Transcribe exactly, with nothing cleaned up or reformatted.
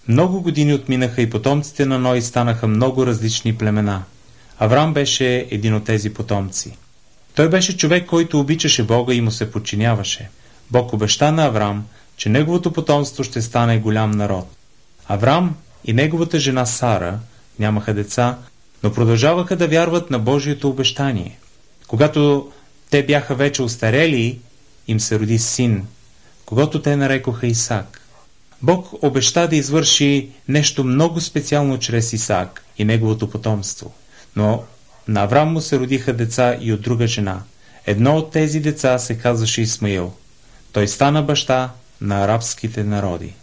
Много години отминаха и потомците на Ной станаха много различни племена. Аврам беше един от тези потомци. Той беше човек, който обичаше Бога и му се подчиняваше. Бог обеща на Аврам, че неговото потомство ще стане голям народ. Аврам и неговата жена Сара нямаха деца, но продължаваха да вярват на Божието обещание. Когато те бяха вече остарели, им се роди син, когото те нарекоха Исак. Бог обеща да извърши нещо много специално чрез Исак и неговото потомство. Но на Аврам му се родиха деца и от друга жена. Едно от тези деца се казваше Исмаил. Той стана баща на арабските народи.